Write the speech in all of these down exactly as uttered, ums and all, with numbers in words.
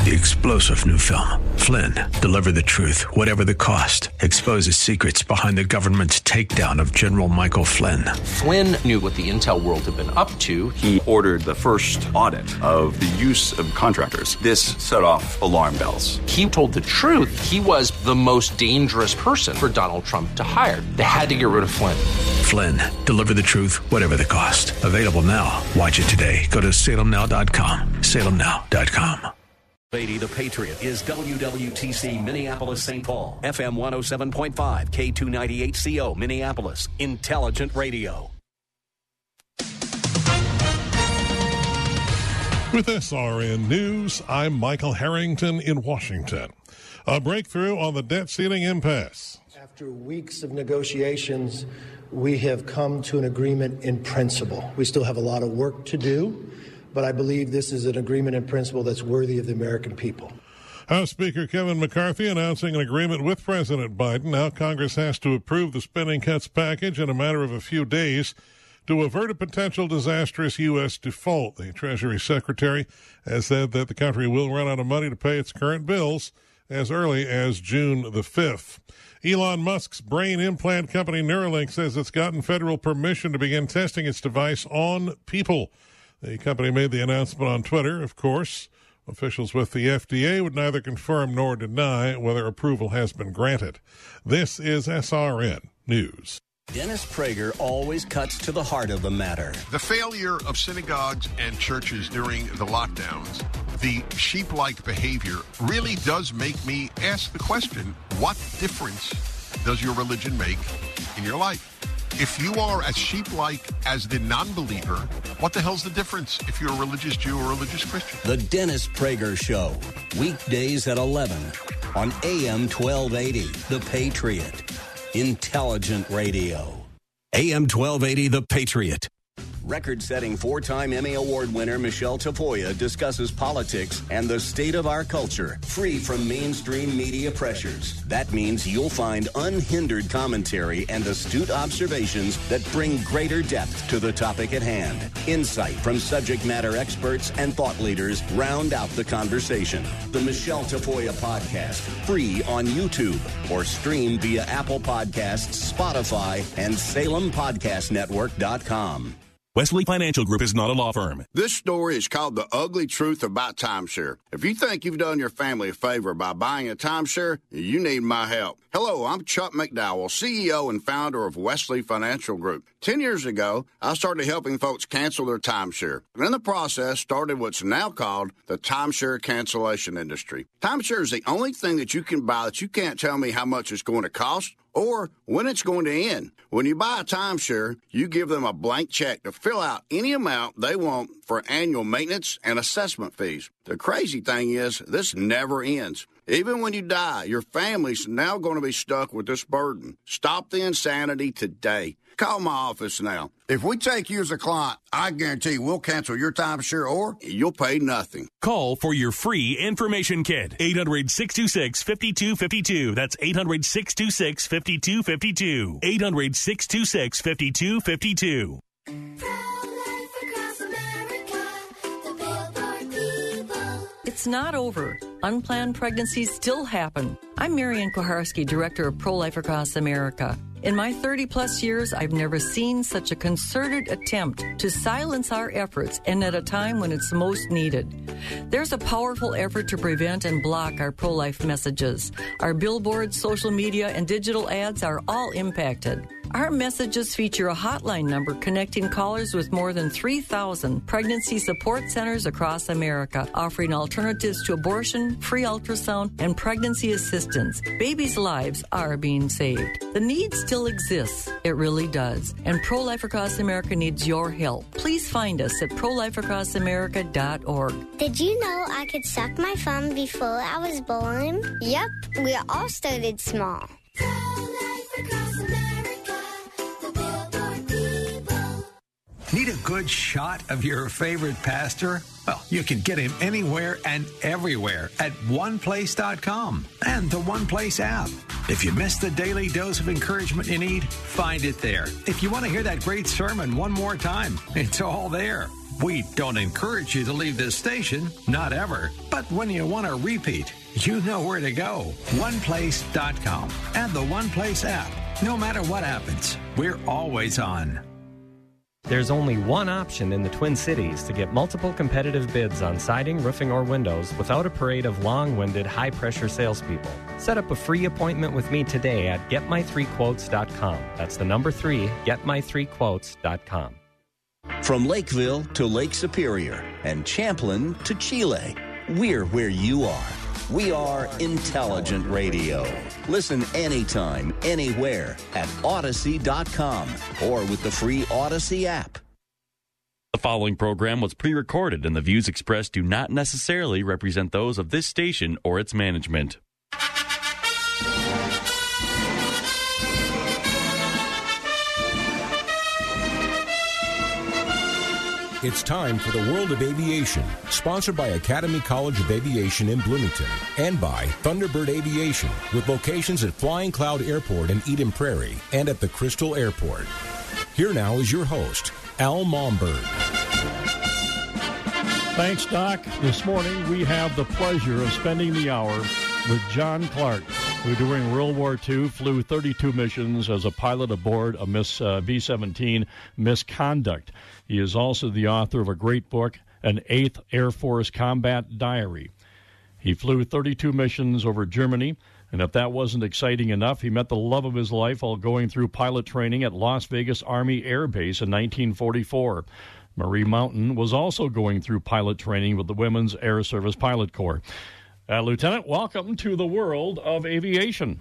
The explosive new film, Flynn, deliver the truth, whatever the cost, exposes secrets behind the government's takedown of General Michael Flynn. Flynn knew what the intel world had been up to. He ordered the first audit of the use of contractors. This set off alarm bells. He told the truth. He was the most dangerous person for Donald Trump to hire. They had to get rid of Flynn. Flynn, deliver the truth, whatever the cost. Available now. Watch it today. Go to salem now dot com. salem now dot com. eighty The Patriot is W W T C Minneapolis Saint Paul, F M one oh seven point five, K two ninety-eight C O Minneapolis, Intelligent Radio. With S R N News, I'm Michael Harrington in Washington. A breakthrough on the debt ceiling impasse. After weeks of negotiations, we have come to an agreement in principle. We still have a lot of work to do, but I believe this is an agreement in principle that's worthy of the American people. House Speaker Kevin McCarthy announcing an agreement with President Biden. Now Congress has to approve the spending cuts package in a matter of a few days to avert a potential disastrous U S default. The Treasury Secretary has said that the country will run out of money to pay its current bills as early as June the fifth. Elon Musk's brain implant company Neuralink says it's gotten federal permission to begin testing its device on people. The company made the announcement on Twitter, of course. Officials with the F D A would neither confirm nor deny whether approval has been granted. This is S R N News. Dennis Prager always cuts to the heart of the matter. The failure of synagogues and churches during the lockdowns, the sheep-like behavior, really does make me ask the question, what difference does your religion make in your life? If you are as sheep-like as the non-believer, what the hell's the difference if you're a religious Jew or a religious Christian? The Dennis Prager Show, weekdays at eleven on A M twelve eighty, The Patriot. Intelligent Radio. A M twelve eighty, The Patriot. Record-setting four-time Emmy Award winner Michelle Tafoya discusses politics and the state of our culture, free from mainstream media pressures. That means you'll find unhindered commentary and astute observations that bring greater depth to the topic at hand. Insight from subject matter experts and thought leaders round out the conversation. The Michelle Tafoya Podcast, free on YouTube, or stream via Apple Podcasts, Spotify, and Salem Podcast Network dot com. Wesley Financial Group is not a law firm. This story is called The Ugly Truth About Timeshare. If you think you've done your family a favor by buying a timeshare, you need my help. Hello, I'm Chuck McDowell, C E O and founder of Wesley Financial Group. Ten years ago, I started helping folks cancel their timeshare. And in the process, started what's now called the timeshare cancellation industry. Timeshare is the only thing that you can buy that you can't tell me how much it's going to cost or when it's going to end. When you buy a timeshare, you give them a blank check to fill out any amount they want for annual maintenance and assessment fees. The crazy thing is, this never ends. Even when you die, your family's now going to be stuck with this burden. Stop the insanity today. Call my office now. If we take you as a client, I guarantee we'll cancel your timeshare or you'll pay nothing. Call for your free information kit. eight hundred, six two six, five two five two. That's eight hundred, six two six, five two five two. eight hundred, six two six, five two five two. It's not over. Unplanned pregnancies still happen. I'm Marianne Koharski, Director of Pro-Life Across America. In my thirty-plus years, I've never seen such a concerted attempt to silence our efforts, and at a time when it's most needed. There's a powerful effort to prevent and block our pro-life messages. Our billboards, social media, and digital ads are all impacted. Our messages feature a hotline number connecting callers with more than three thousand pregnancy support centers across America, offering alternatives to abortion, free ultrasound, and pregnancy assistance. Babies' lives are being saved. The need still exists. It really does. And Pro-Life Across America needs your help. Please find us at pro life across america dot org. Did you know I could suck my thumb before I was born? Yep, we all started small. Need a good shot of your favorite pastor? Well, you can get him anywhere and everywhere at one place dot com and the One Place app. If you missed the daily dose of encouragement you need, find it there. If you want to hear that great sermon one more time, it's all there. We don't encourage you to leave this station, not ever. But when you want to repeat, you know where to go. one place dot com and the One Place app. No matter what happens, we're always on. There's only one option in the Twin Cities to get multiple competitive bids on siding, roofing, or windows without a parade of long-winded, high-pressure salespeople. Set up a free appointment with me today at get my three quotes dot com. That's the number three, get my three quotes dot com. From Lakeville to Lake Superior and Champlin to Chile, we're where you are. We are Intelligent Radio. Listen anytime, anywhere at Odyssey dot com or with the free Odyssey app. The following program was pre-recorded, and the views expressed do not necessarily represent those of this station or its management. It's time for the World of Aviation, sponsored by Academy College of Aviation in Bloomington and by Thunderbird Aviation, with locations at Flying Cloud Airport in Eden Prairie and at the Crystal Airport. Here now is your host, Al Momberg. Thanks, Doc. This morning we have the pleasure of spending the hour with John Clark, who during World War Two flew thirty-two missions as a pilot aboard a Miss uh, B seventeen Misconduct. He is also the author of a great book, An eighth Air Force Combat Diary. He flew thirty-two missions over Germany, and if that wasn't exciting enough, he met the love of his life while going through pilot training at Las Vegas Army Air Base in nineteen forty-four. Marie Mountain was also going through pilot training with the Women's Air Service Pilot Corps. Uh, Lieutenant, welcome to the World of Aviation.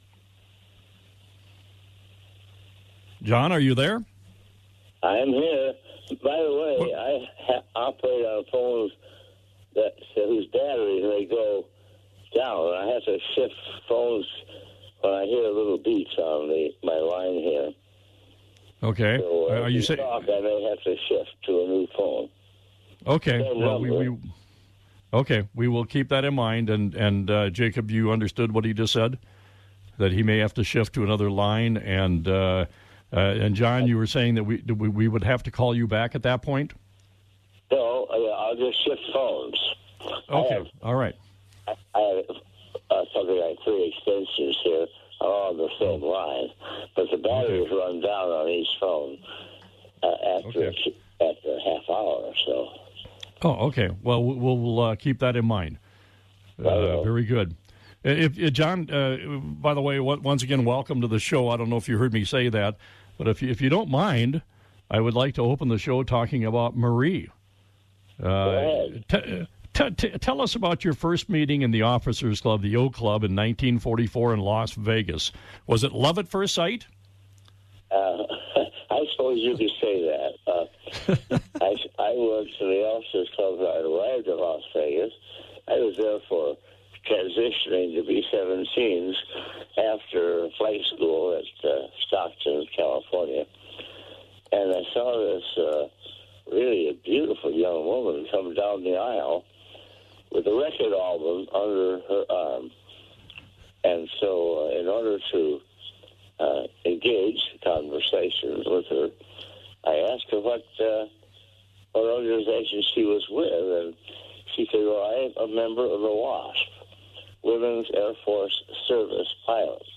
John, are you there? I'm here. By the way, what? I ha- operate on phones that whose batteries they go down. I have to shift phones when I hear little beeps on the my line here. Okay. So, uh, are you saying I may have to shift to a new phone? Okay. Same well, we, we okay we will keep that in mind. And and uh, Jacob, you understood what he just said, that he may have to shift to another line. And uh, uh, and John, you were saying that we we would have to call you back at that point. No, I'll just shift phones. Okay. Have, all right. I have uh, something like three extensions here, all on the same line, but the batteries okay. run down on each phone uh, after okay. after a half hour or so. Oh, okay. Well, we'll, we'll uh, keep that in mind. Uh, very good. If, if John, uh, by the way, once again, welcome to the show. I don't know if you heard me say that, but if you, if you don't mind, I would like to open the show talking about Marie. Uh, t- t- t- tell us about your first meeting in the Officers Club, the O Club, in nineteen forty-four in Las Vegas. Was it love at first sight? Uh, I suppose you could say that. Uh, I, I worked for the Officers Club when I arrived in Las Vegas. I was there for transitioning to B seventeens after flight school at uh, Stockton, California. And I saw this uh, really a beautiful young woman come down the aisle with a record album under her arm. And so uh, in order to uh, engage conversation with her, I asked her what, uh, what organization she was with, and she said, well, I'm a member of the WASP, Women's Air Force Service Pilots.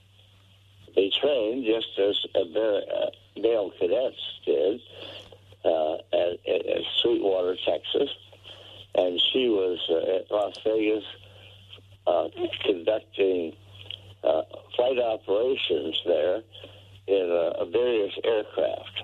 They trained just as uh, male cadets did uh, at, at Sweetwater, Texas, and she was uh, at Las Vegas uh, conducting uh, flight operations there in uh, various aircraft.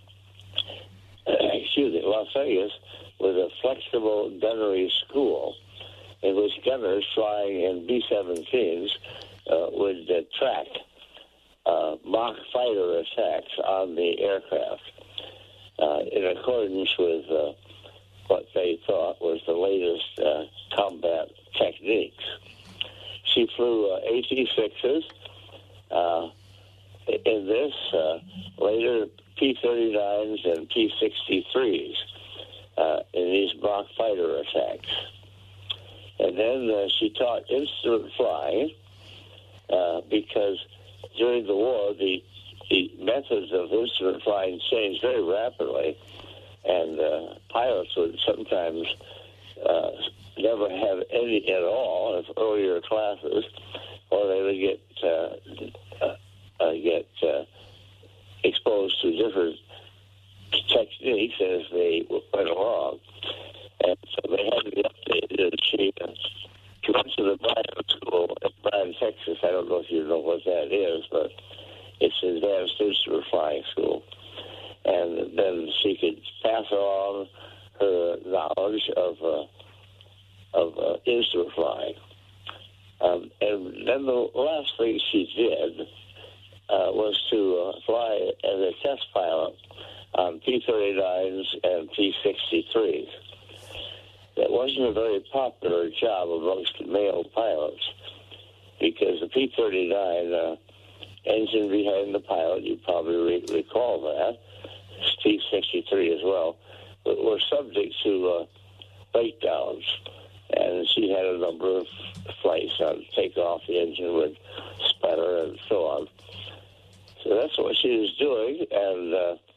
Excuse me, Las Vegas was a flexible gunnery school in which gunners flying in B seventeens uh, would uh, track uh, mock fighter attacks on the aircraft uh, in accordance with uh, what they thought was the latest uh, combat techniques. She flew uh, A T sixes. Uh, in this, uh, later P thirty-nines and P sixty-threes uh, in these mock fighter attacks. And then uh, she taught instrument flying uh, because during the war, the, the methods of instrument flying changed very rapidly, and uh, pilots would sometimes uh, never have any at all of earlier classes, or they would get uh, uh, uh, get uh, exposed to different techniques as they went along. And so they had to be updated. And she, uh, she went to the Bryan School in Bryan, Texas. I don't know if you know what that is, but it's an advanced instrument flying school. And then she could pass along her knowledge of uh, of uh, instrument flying. Um, and then the last thing she did uh, was to uh, fly as a test pilot on P thirty-nines and P sixty-threes. That wasn't a very popular job amongst male pilots because the P thirty-nine uh, engine behind the pilot, you probably re- recall that, P sixty-three as well, were subject to uh, breakdowns. And she had a number of flights on takeoff, the engine would sputter and so on. So that's what she was doing, and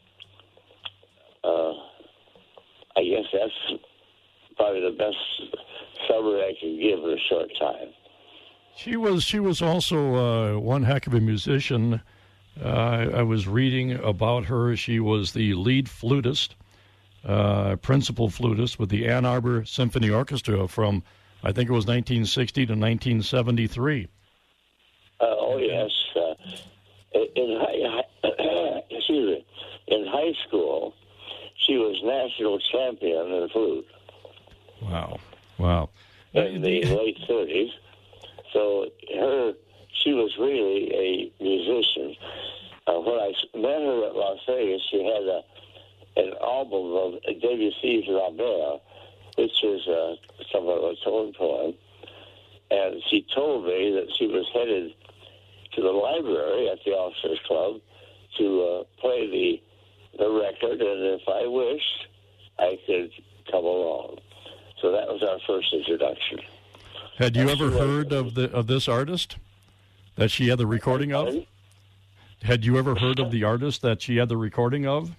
uh, uh, I guess that's probably the best summary I can give in a short time. She was she was also uh, one heck of a musician. Uh, I, I was reading about her. She was the lead flutist, uh, principal flutist with the Ann Arbor Symphony Orchestra from, I think it was nineteen sixty to nineteen seventy-three. Uh, oh, yes. Uh, in, high, excuse me, in high school, she was national champion in flute. Wow. Wow. In the late thirties. So her, she was really a musician. Uh, when I met her at Las Vegas, she had a, an album of Debussy's La Mer, which is uh, somewhat of a tone poem. And she told me that she was headed to the library at the Officers Club to uh, play the the record, and if I wished, I could come along. So that was our first introduction. Had you ever heard of the of this artist that she had the recording of? Had you ever heard of the artist that she had the recording of?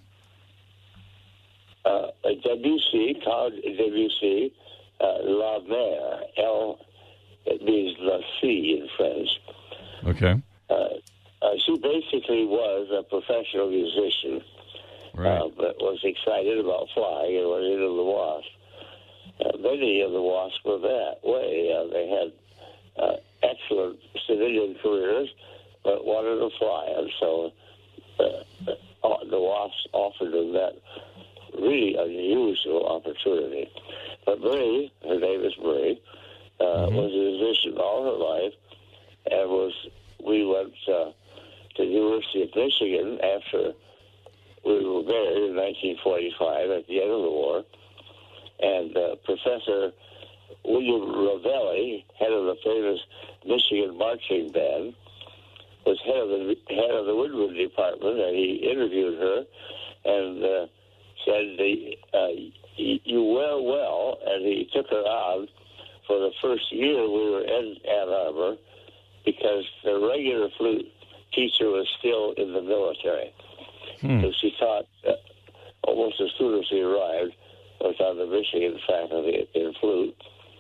Uh, Debussy, called Debussy, uh, La Mer, L, it means La Sea in French. Okay. Uh, uh, she basically was a professional musician, right. uh, but was excited about flying and went into the WASP. Uh, many of the WASP were that way. Uh, they had uh, excellent civilian careers, but wanted to fly, and so uh, the WASP offered them that really unusual opportunity. But Marie, her name is Marie, uh, mm-hmm. was a musician all her life, and was we went uh, to the University of Michigan after we were married in nineteen forty-five at the end of the war. And uh, Professor William Ravelli, head of the famous Michigan marching band, was head of the head of the woodwind department, and he interviewed her and uh, said, uh, "You wear well," and he took her on for the first year we were in Ann Arbor because the regular flute teacher was still in the military. Hmm. So she taught uh, almost as soon as she arrived. Was on the Michigan faculty in flute.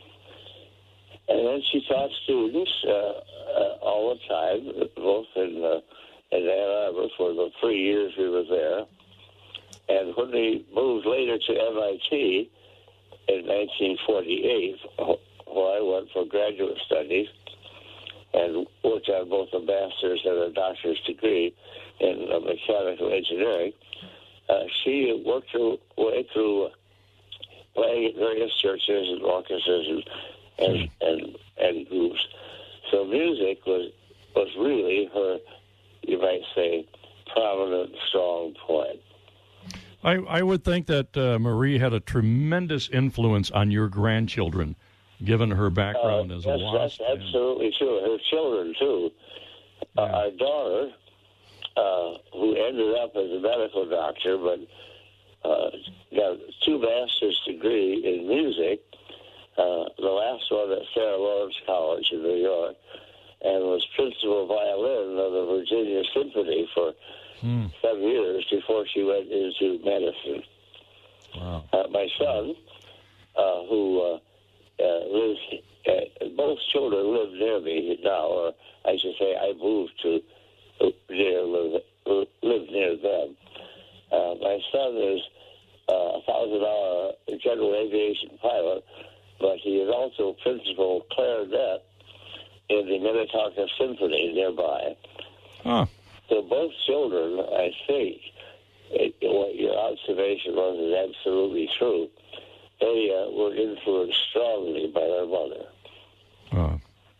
And then she taught students uh, uh, all the time, both in, uh, in Ann Arbor for the three years we were there. And when we moved later to M I T in nineteen forty-eight, where I went for graduate studies and worked on both a master's and a doctor's degree in uh, mechanical engineering, uh, she worked her way through playing at various churches and orchestras and and, and and groups. So music was was really her, you might say, prominent, strong point. I, I would think that uh, Marie had a tremendous influence on your grandchildren, given her background uh, as that's, a WASP. That's absolutely true. Her children, too. Yeah. Uh, our daughter, uh, who ended up as a medical doctor, but Uh, got two master's degree in music, uh, the last one at Sarah Lawrence College in New York, and was principal violin of the Virginia Symphony for hmm. some years before she went into medicine. Wow. Uh, my son, uh, who uh, uh, lives, uh, both children live near me now, or I should say I moved to near, live, live near them. Uh, my son is uh, a thousand-hour general aviation pilot, but he is also principal clarinet in the Minnetonka Symphony nearby. Huh. So both children, I think, it, what your observation was is absolutely true. They uh, were influenced strongly by their mother. Uh,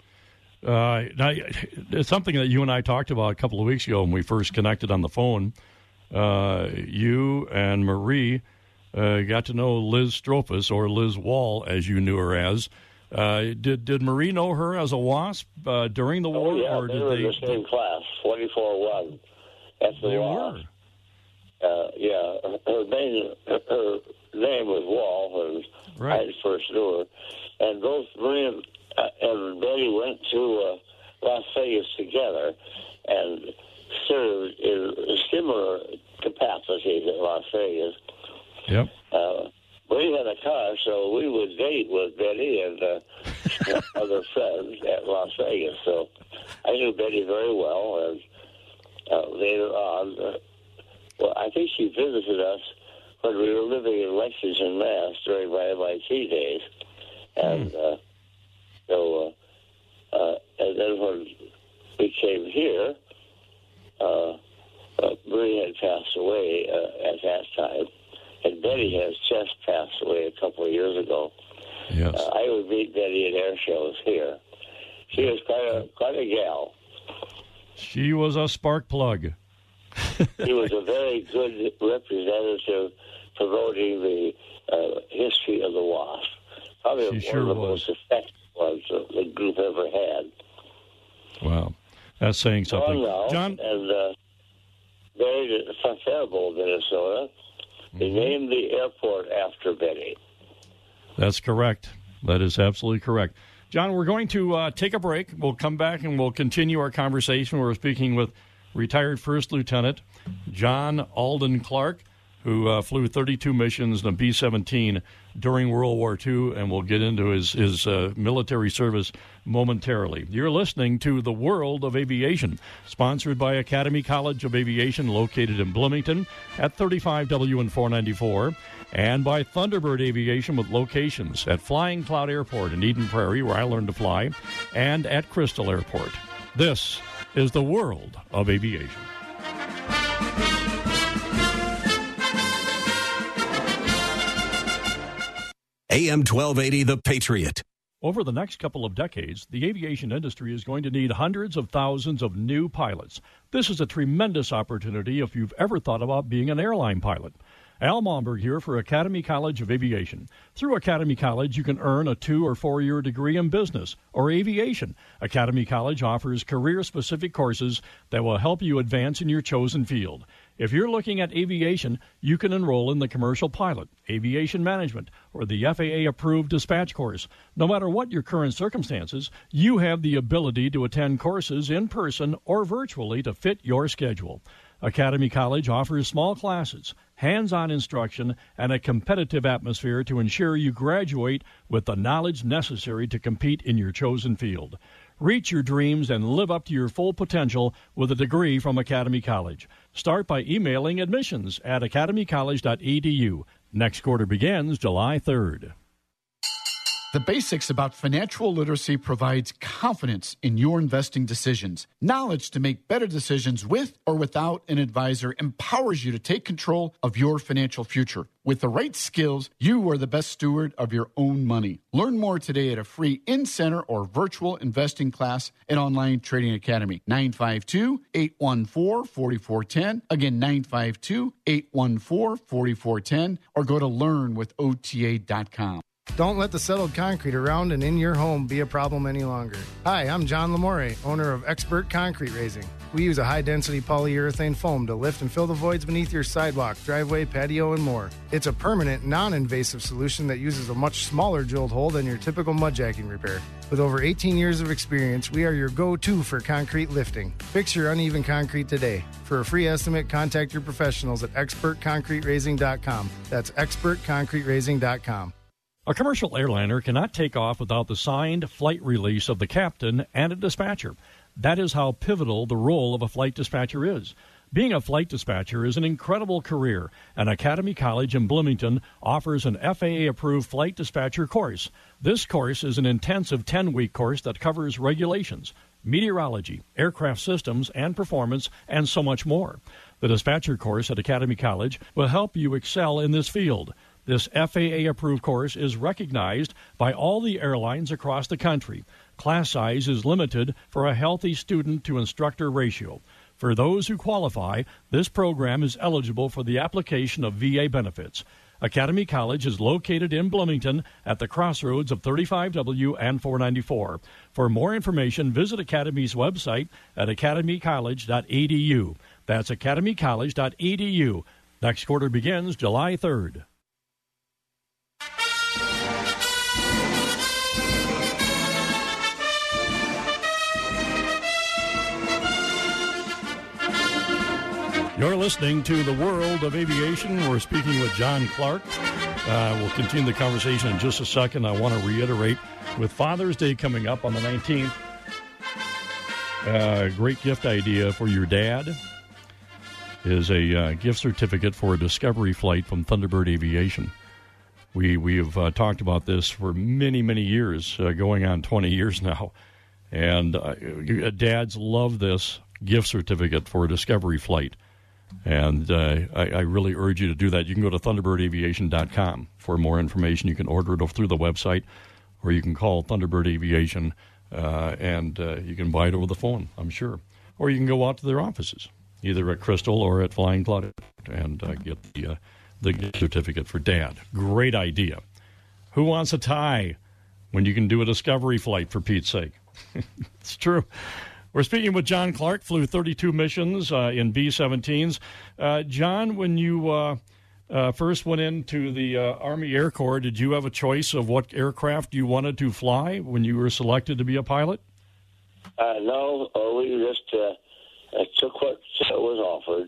uh, now, it's something that you and I talked about a couple of weeks ago when we first connected on the phone. Uh, you and Marie uh, got to know Liz Strophus, or Liz Wall, as you knew her as. Uh, did did Marie know her as a WASP uh, during the war? Oh, yeah, or they did were they, in the same class, twenty-four one. At the they WASP. were. Uh, yeah, her name, her name was Wall, and right. I first knew her. And both Marie and, uh, and Betty went to uh, Las Vegas together and served in similar capacities at Las Vegas. Yep. Uh, we had a car, so we would date with Betty and uh, other friends at Las Vegas. So I knew Betty very well, and uh, later on, uh, well, I think she visited us when we were living in Lexington, Mass. During my M I T days, and uh, so, uh, uh, and then when we came here, uh, uh, Marie had passed away uh, at that time. And Betty has just passed away a couple of years ago. Yes. Uh, I would meet Betty at air shows here. She was quite a quite a gal. She was a spark plug. She was a very good representative promoting the uh, history of the WASP. Probably She one sure of the was. most effective ones that the group ever had. Wow. That's saying something. Gone now, John? And uh, buried at Faribault, Minnesota. They named the airport after Betty. That's correct. That is absolutely correct. John, we're going to uh, take a break. We'll come back and we'll continue our conversation. We're speaking with retired First Lieutenant John Alden Clark, who uh, flew thirty-two missions in a B seventeen during World War Two, and we'll get into his, his uh, military service momentarily. You're listening to The World of Aviation, sponsored by Academy College of Aviation, located in Bloomington at thirty-five W and four ninety-four, and by Thunderbird Aviation with locations at Flying Cloud Airport in Eden Prairie, where I learned to fly, and at Crystal Airport. This is The World of Aviation. A M twelve eighty, The Patriot. Over the next couple of decades, the aviation industry is going to need hundreds of thousands of new pilots. This is a tremendous opportunity if you've ever thought about being an airline pilot. Al Malmberg here for Academy College of Aviation. Through Academy College, you can earn a two- or four-year degree in business or aviation. Academy College offers career-specific courses that will help you advance in your chosen field. If you're looking at aviation, you can enroll in the Commercial Pilot, Aviation Management, or the F A A-approved dispatch course. No matter what your current circumstances, you have the ability to attend courses in person or virtually to fit your schedule. Academy College offers small classes, hands-on instruction, and a competitive atmosphere to ensure you graduate with the knowledge necessary to compete in your chosen field. Reach your dreams and live up to your full potential with a degree from Academy College. Start by emailing admissions at academy college dot e d u. Next quarter begins July third. The Basics About Financial Literacy provides confidence in your investing decisions. Knowledge to make better decisions with or without an advisor empowers you to take control of your financial future. With the right skills, you are the best steward of your own money. Learn more today at a free in-center or virtual investing class at Online Trading Academy. nine five two, eight one four, four four one zero. Again, nine five two, eight one four, four four one zero. Or go to learn with O T A dot com. Don't let the settled concrete around and in your home be a problem any longer. Hi, I'm John Lamore, owner of Expert Concrete Raising. We use a high-density polyurethane foam to lift and fill the voids beneath your sidewalk, driveway, patio, and more. It's a permanent, non-invasive solution that uses a much smaller drilled hole than your typical mudjacking repair. With over eighteen years of experience, we are your go-to for concrete lifting. Fix your uneven concrete today. For a free estimate, contact your professionals at expert concrete raising dot com. That's expert concrete raising dot com. A commercial airliner cannot take off without the signed flight release of the captain and a dispatcher. That is how pivotal the role of a flight dispatcher is. Being a flight dispatcher is an incredible career, and Academy College in Bloomington offers an F A A-approved flight dispatcher course. This course is an intensive ten-week course that covers regulations, meteorology, aircraft systems and performance, and so much more. The dispatcher course at Academy College will help you excel in this field. This F A A-approved course is recognized by all the airlines across the country. Class size is limited for a healthy student-to-instructor ratio. For those who qualify, this program is eligible for the application of V A benefits. Academy College is located in Bloomington at the crossroads of thirty-five W and four ninety-four. For more information, visit Academy's website at academy college dot e d u. That's academy college dot e d u. Next quarter begins July third. You're listening to The World of Aviation. We're speaking with John Clark. Uh, we'll continue the conversation in just a second. I want to reiterate, with Father's Day coming up on the nineteenth, a uh, great gift idea for your dad is a uh, gift certificate for a Discovery flight from Thunderbird Aviation. We we have uh, talked about this for many, many years, uh, going on twenty years now. And uh, dads love this gift certificate for a Discovery flight. And uh, I, I really urge you to do that. You can go to thunderbird aviation dot com for more information. You can order it through the website, or you can call Thunderbird Aviation, uh, and uh, you can buy it over the phone, I'm sure. Or you can go out to their offices, either at Crystal or at Flying Cloud, and uh, get the, uh, the gift certificate for Dad. Great idea. Who wants a tie when you can do a Discovery flight, for Pete's sake? It's true. We're speaking with John Clark, flew thirty-two missions uh, in B seventeens. Uh, John, when you uh, uh, first went into the uh, Army Air Corps, did you have a choice of what aircraft you wanted to fly when you were selected to be a pilot? Uh, no, uh, we just uh, took what was offered.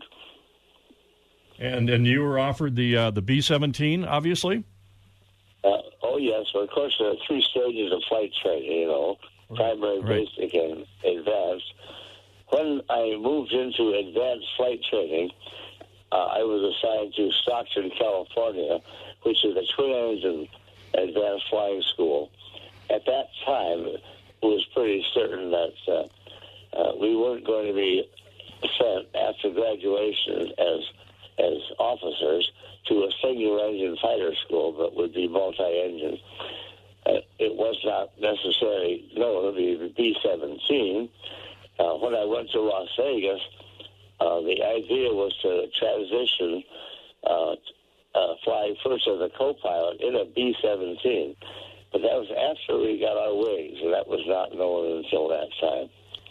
And and you were offered the uh, the B seventeen, obviously? Uh, oh, yes. Well, of course, there are three stages of flight training, you know. Primary, right. Basic, and advanced. When I moved into advanced flight training, uh, I was assigned to Stockton, California, which is a twin-engine advanced flying school. At that time, it was pretty certain that uh, uh, we weren't going to be sent after graduation as as officers to a single-engine fighter school, but would be multi-engine. Uh, it was not necessarily known to be the B seventeen. Uh, when I went to Las Vegas, uh, the idea was to transition, uh, uh, flying first as a co-pilot in a B seventeen. But that was after we got our wings, and that was not known until that time.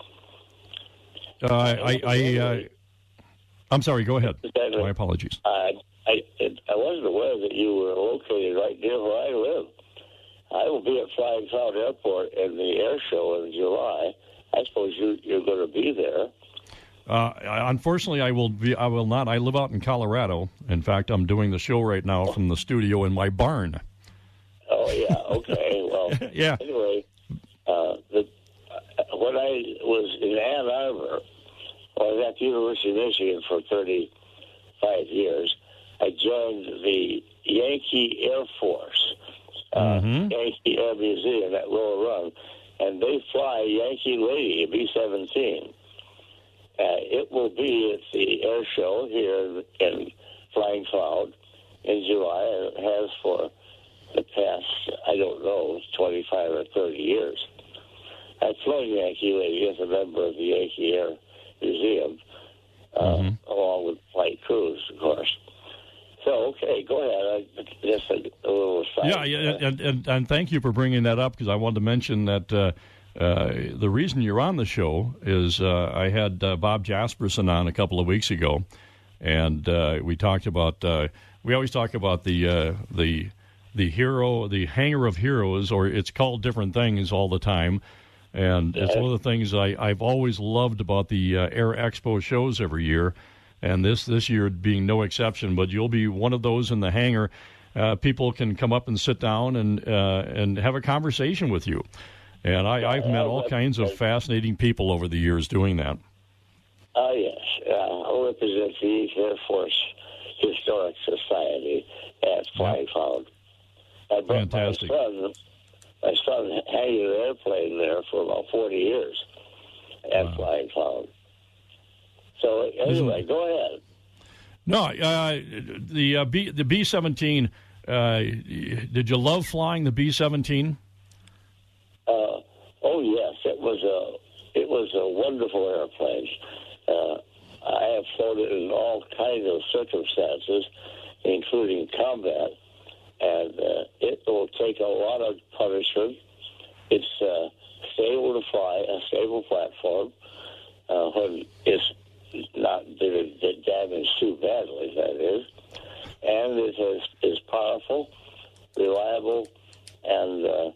Uh, I, I, uh, I'm sorry, go ahead. My apologies. Uh, I, it, I wasn't aware that you were located right near where I live. I will be at Flying Cloud Airport in the air show in July. I suppose you, you're going to be there. Uh, unfortunately, I will be. I will not. I live out in Colorado. In fact, I'm doing the show right now from the studio in my barn. Oh yeah. Okay. Well. Yeah. Anyway, uh, the, uh, when I was in Ann Arbor, I was at the University of Michigan for thirty-five years. I joined the Yankee Air Force. Uh, mm-hmm. Yankee Air Museum at Lower Run, and they fly Yankee Lady, a B seventeen. Uh, it will be at the air show here in Flying Cloud in July, and it has for the past, I don't know, twenty-five or thirty years. I've flown Yankee Lady as a member of the Yankee Air Museum, uh, mm-hmm. along with flight crews, of course. So, okay, go ahead. I, just a, a little aside. Yeah, yeah and, and, and thank you for bringing that up, because I wanted to mention that uh, uh, the reason you're on the show is uh, I had uh, Bob Jasperson on a couple of weeks ago, and uh, we talked about, uh, we always talk about the uh, the the hero, the hangar of heroes, or it's called different things all the time. And it's one of the things I, I've always loved about the uh, Air Expo shows every year, and this this year being no exception. But you'll be one of those in the hangar. Uh, people can come up and sit down and uh, and have a conversation with you. And I, I've met all kinds of fascinating people over the years doing that. Oh, uh, yes. Uh, I represent the Air Force Historic Society at Flying Cloud. I brought Fantastic. My son, my son hanging an airplane there for about forty years at wow. Flying Cloud. So anyway, Isn't... go ahead. No, uh, the uh, B the B seventeen. Uh, did you love flying the B seventeen? Uh, oh yes, it was a it was a wonderful airplane. Uh, I have flown it in all kinds of circumstances, including combat. And uh, it will take a lot of punishment. It's uh, stable to fly, a stable platform, uh, when it's not damaged too badly, that is. And it is, is powerful, reliable, and uh,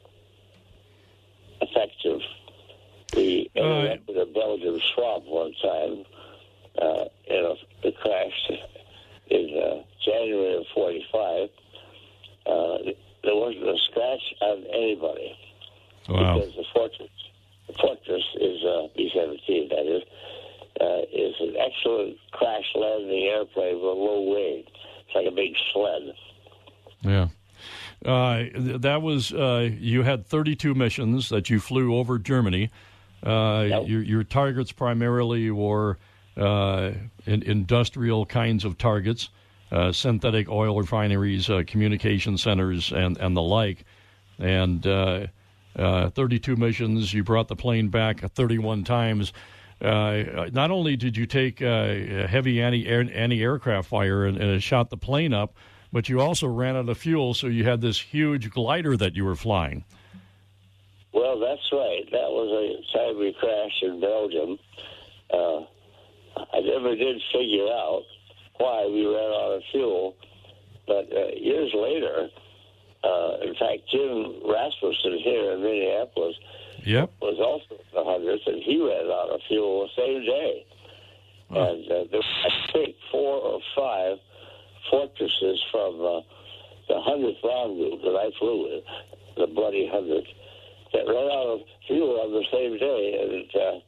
effective. We ended uh, up in a Belgian swamp one time uh, in a, a crash in uh, January of forty-five. Uh, there wasn't a scratch on anybody. Wow. Because the Fortress, the Fortress is uh, B seventeen, that is, uh, is an excellent crash landing airplane with a low wing. It's like a big sled. Yeah. Uh, that was, uh, you had thirty-two missions that you flew over Germany. Uh, yep. your, your targets primarily were uh, in, industrial kinds of targets. Uh, synthetic oil refineries, uh, communication centers, and, and the like. And uh, uh, thirty-two missions, you brought the plane back thirty-one times. Uh, not only did you take uh, heavy anti-air, anti-aircraft fire and, and it shot the plane up, but you also ran out of fuel, so you had this huge glider that you were flying. Well, that's right. That was a time we crashed in Belgium. Uh, I never did figure out why we ran out of fuel, but uh, years later, uh, in fact, Jim Rasmussen here in Minneapolis yep. was also in the hundreds, and he ran out of fuel the same day. Oh. And uh, there were, I think, four or five Fortresses from uh, the hundredth bomb group that I flew with, the Bloody Hundred, that ran out of fuel on the same day, and uh,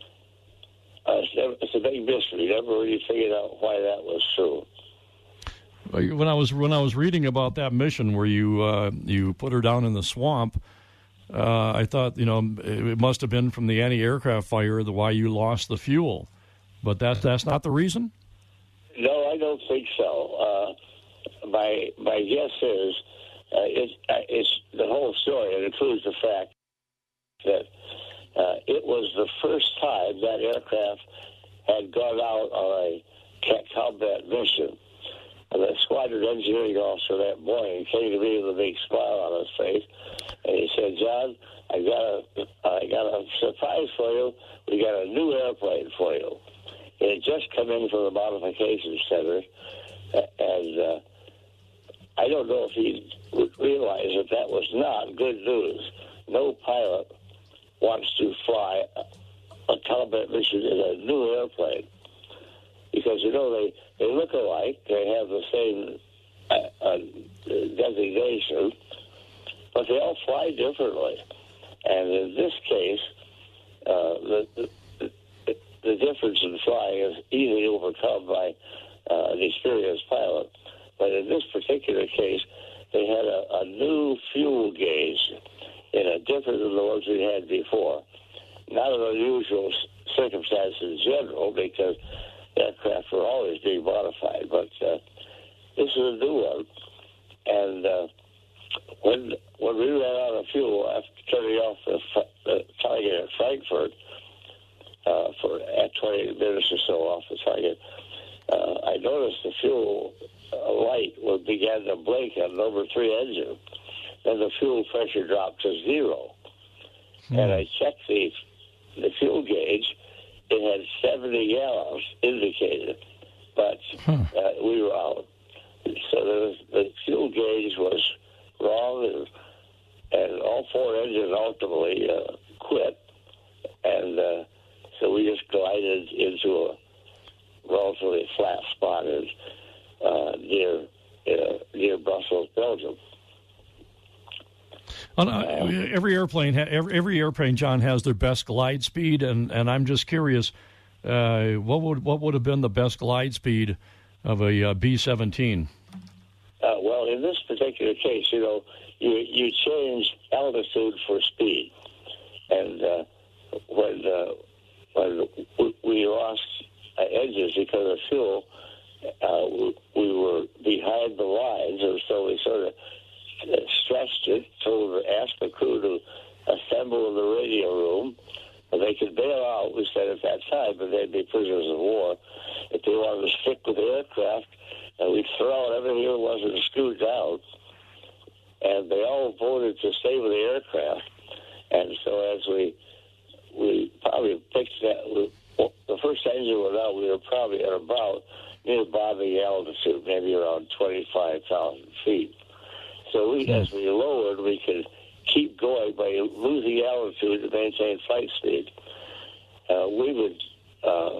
Uh, it's, never, it's a big mystery. Never really figured out why that was true. When I was when I was reading about that mission where you uh, you put her down in the swamp, uh, I thought you know it must have been from the anti-aircraft fire the why you lost the fuel, but that that's not the reason. No, I don't think so. Uh, my my guess is uh, it, uh, it's the whole story. It includes the fact that. Uh, it was the first time that aircraft had gone out on a combat mission. And the squadron engineering officer, that Boeing, came to me with a big smile on his face, and he said, "John, I got a, I got a surprise for you. We got a new airplane for you." It had just come in from the modification center, and uh, I don't know if he realized that that was not good news. No pilot wants to fly a combat mission in a new airplane because, you know, they, they look alike. They have the same uh, uh, designation, but they all fly differently. And in this case, uh, the, the, the difference in flying is easily overcome by uh, an experienced pilot. But in this particular case, they had a, a new fuel gauge in a different than the ones we had before. Not an unusual circumstance in general because aircraft were always being modified, but uh, this is a new one. And uh, when when we ran out of fuel after turning off the, the target at Frankfurt uh, for at twenty minutes or so off the target, uh, I noticed the fuel to zero. Hmm. And I checked the the fuel gauge. It had seventy gallons indicated, but huh. uh, we were out. So the, the fuel gauge was wrong, and, and all four engines ultimately uh, quit. And uh, so we just glided into a relatively flat spot in, uh, near uh, near Brussels, Belgium. Well, uh, every airplane, every, every airplane, John, has their best glide speed, and, and I'm just curious, uh, what would what would have been the best glide speed of a uh, B seventeen? Uh, well, in this particular case, you know, you you change altitude for speed, and uh, when uh, when we lost uh, edges because of fuel, uh, we, we were behind the lines, and so we sort of stretched it, told asked the crew to assemble in the radio room. And they could bail out, we said at that time, but they'd be prisoners of war. If they wanted to stick with the aircraft, and we'd throw out everything that wasn't screwed down. And they all voted to stay with the aircraft. And so as we we probably picked that, we, well, the first engine went out, we were probably at about near bombing altitude, maybe around twenty-five thousand feet. So we, as we lowered, we could keep going by losing altitude to maintain flight speed. Uh, we would uh,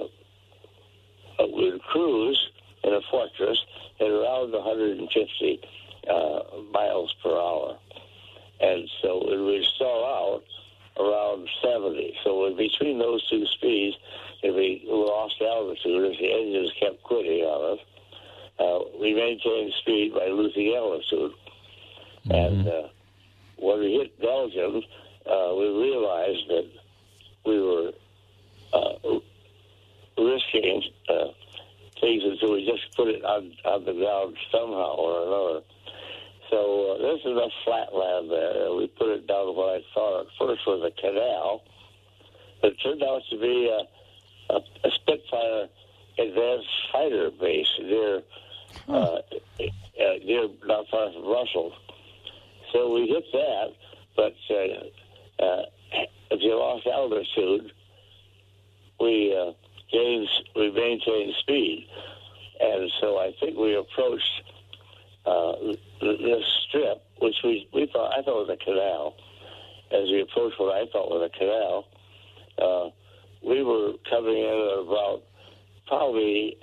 uh, we would cruise in a fortress at around one hundred fifty uh, miles per hour, and so it would stall out around seventy. So in between those two speeds, if we lost altitude, if the engines kept quitting on us, uh, we maintained speed by losing altitude. Mm-hmm. And uh, when we hit Belgium, uh, we realized that we were uh, risking uh, things until we just put it on, on the ground somehow or another. So uh, there's enough flat land there. We put it down what I thought at first was a canal. But it turned out to be a, a, a Spitfire advanced fighter base near, huh. uh, uh, near not far from Brussels. So we hit that, but uh, uh, if you lost altitude, we uh, gained, we maintained speed, and so I think we approached uh, this strip, which we we thought I thought was a canal. As we approached what I thought was a canal, uh, we were coming in at about probably.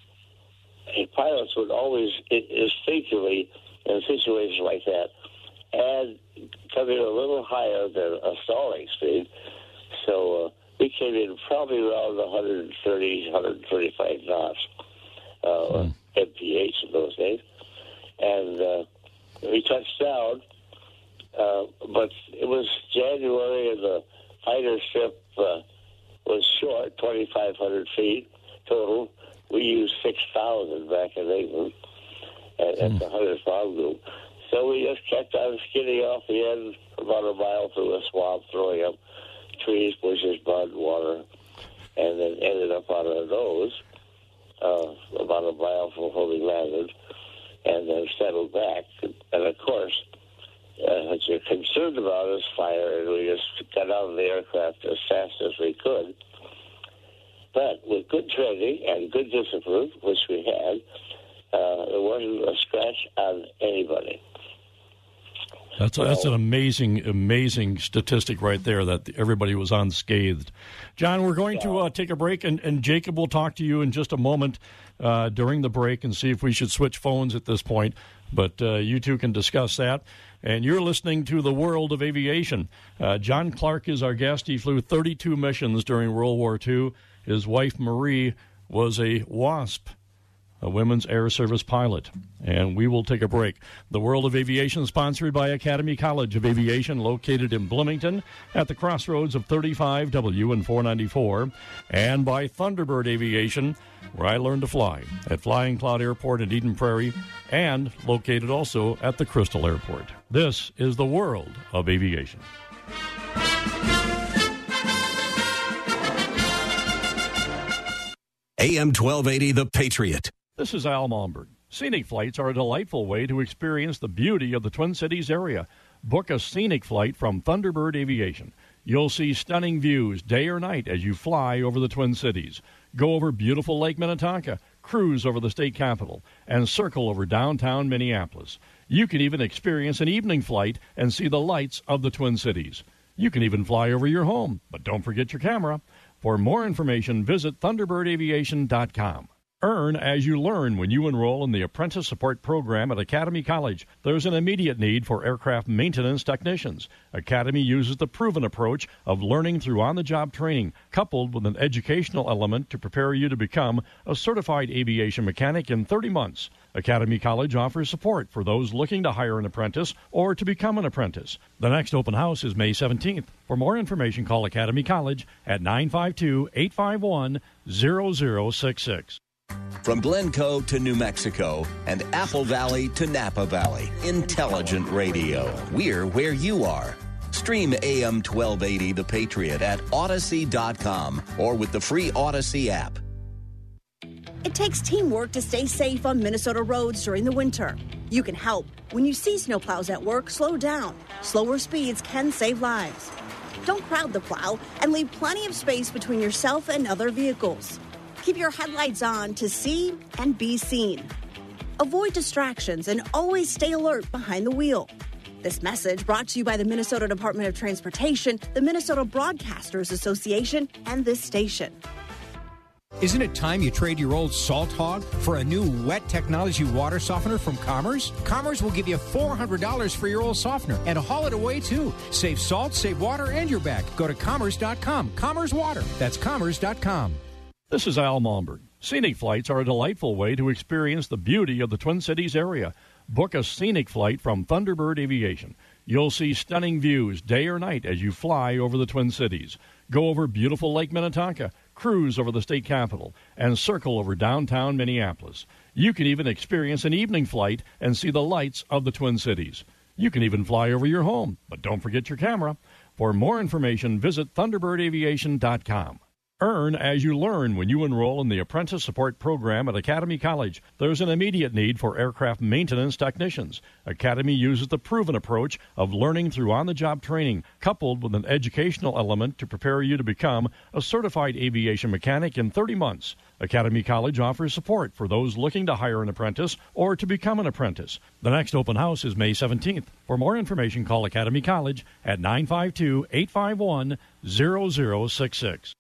A pilots would always instinctively in situations like that. And coming a little higher than a stalling speed. So uh, we came in probably around one thirty, one thirty-five knots, uh, hmm. M P H in those days. And uh, we touched down, uh, but it was January and the fighter strip uh, was short, twenty-five hundred feet total. We used six thousand back in England at, hmm. at the hundredth bomb group. So we just kept on skidding off the end about a mile through a swamp, throwing up trees, bushes, mud, water, and then ended up on our nose uh, about a mile from where we landed, and then settled back. And, of course, uh, what you're concerned about is fire, and we just got out of the aircraft as fast as we could. But with good training and good discipline, which we had, uh, there wasn't a scratch on anybody. That's a, that's an amazing, amazing statistic right there that everybody was unscathed. John, we're going yeah. to uh, take a break, and, and Jacob will talk to you in just a moment uh, during the break and see if we should switch phones at this point. But uh, you two can discuss that. And you're listening to The World of Aviation. Uh, John Clark is our guest. He flew thirty-two missions during World War Two. His wife, Marie, was a WASP, a Women's Air Service pilot. And we will take a break. The World of Aviation, sponsored by Academy College of Aviation, located in Bloomington at the crossroads of thirty-five W and four ninety-four, and by Thunderbird Aviation, where I learned to fly, at Flying Cloud Airport in Eden Prairie, and located also at the Crystal Airport. This is the World of Aviation. A M twelve eighty, The Patriot. This is Al Malmberg. Scenic flights are a delightful way to experience the beauty of the Twin Cities area. Book a scenic flight from Thunderbird Aviation. You'll see stunning views day or night as you fly over the Twin Cities. Go over beautiful Lake Minnetonka, cruise over the state capitol, and circle over downtown Minneapolis. You can even experience an evening flight and see the lights of the Twin Cities. You can even fly over your home, but don't forget your camera. For more information, visit thunderbird aviation dot com. Earn as you learn when you enroll in the Apprentice Support Program at Academy College. There's an immediate need for aircraft maintenance technicians. Academy uses the proven approach of learning through on-the-job training, coupled with an educational element to prepare you to become a certified aviation mechanic in thirty months. Academy College offers support for those looking to hire an apprentice or to become an apprentice. The next open house is May seventeenth. For more information, call Academy College at nine five two, eight five one, zero zero six six. From Glencoe to New Mexico and Apple Valley to Napa Valley, Intelligent Radio. We're where you are. Stream A M twelve eighty The Patriot at Odyssey dot com or with the free Odyssey app. It takes teamwork to stay safe on Minnesota roads during the winter. You can help. When you see snowplows at work, slow down. Slower speeds can save lives. Don't crowd the plow and leave plenty of space between yourself and other vehicles. Keep your headlights on to see and be seen. Avoid distractions and always stay alert behind the wheel. This message brought to you by the Minnesota Department of Transportation, the Minnesota Broadcasters Association, and this station. Isn't it time you trade your old Salt Hog for a new wet technology water softener from Commerce? Commerce will give you four hundred dollars for your old softener and haul it away too. Save salt, save water, and you're back. Go to commerce dot com. Commerce Water. That's commerce dot com. This is Al Malmberg. Scenic flights are a delightful way to experience the beauty of the Twin Cities area. Book a scenic flight from Thunderbird Aviation. You'll see stunning views day or night as you fly over the Twin Cities. Go over beautiful Lake Minnetonka, cruise over the state capitol, and circle over downtown Minneapolis. You can even experience an evening flight and see the lights of the Twin Cities. You can even fly over your home, but don't forget your camera. For more information, visit thunderbird aviation dot com. Earn as you learn when you enroll in the Apprentice Support Program at Academy College. There's an immediate need for aircraft maintenance technicians. Academy uses the proven approach of learning through on-the-job training, coupled with an educational element to prepare you to become a certified aviation mechanic in thirty months. Academy College offers support for those looking to hire an apprentice or to become an apprentice. The next open house is May seventeenth. For more information, call Academy College at nine five two, eight five one, zero zero six six.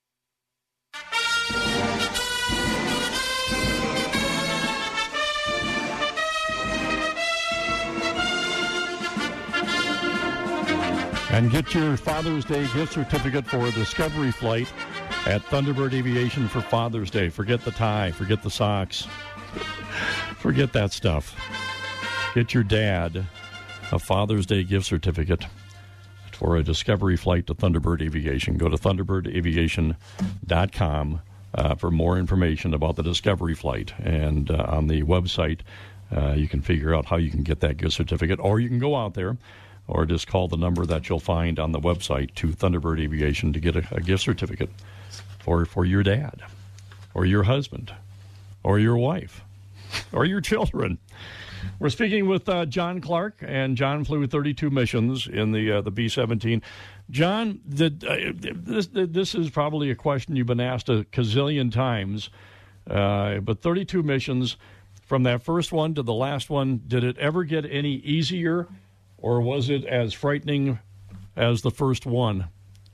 And get your Father's Day gift certificate for a Discovery flight at Thunderbird Aviation for Father's Day. Forget the tie. Forget the socks. Forget that stuff. Get your dad a Father's Day gift certificate for a Discovery flight to Thunderbird Aviation. Go to thunderbird aviation dot com uh, for more information about the Discovery flight. And uh, on the website, uh, you can figure out how you can get that gift certificate. Or you can go out there or just call the number that you'll find on the website to Thunderbird Aviation to get a, a gift certificate for, for your dad or your husband or your wife or your children. We're speaking with uh, John Clark, and John flew thirty-two missions in the uh, the B seventeen. John, did, uh, this this is probably a question you've been asked a gazillion times, uh, but thirty-two missions, from that first one to the last one, did it ever get any easier, or was it as frightening as the first one?